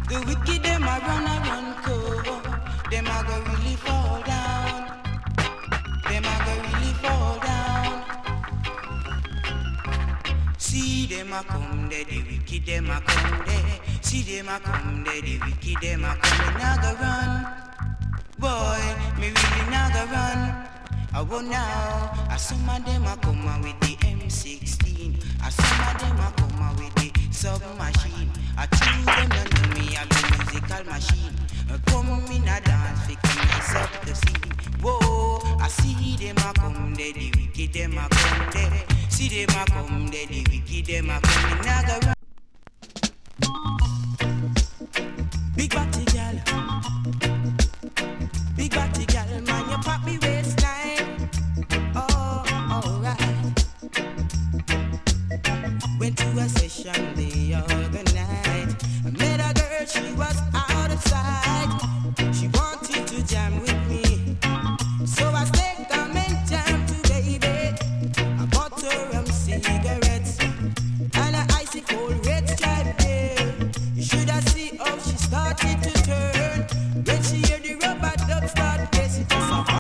The wicked them a run cold. Them a go really fall down. Them a go really fall down. See them a come there, the wicked them a come there. See them a come there, the wicked them a come. Me nah go run, boy. Me really nah go run. I won't now. Some of them a come out with the M16. Some of them a come out with the submachine. I choose them and know me have the musical machine. Come in a dance, fi come mess up the scene. Whoa, I see them a come there, the wicked them a come there. See them a come there, the wicked them a come in a go run. Big body gal, big body gal, man, you pop me waistline. Oh, alright. Went to a session the other night. I met a girl, she was out of sight.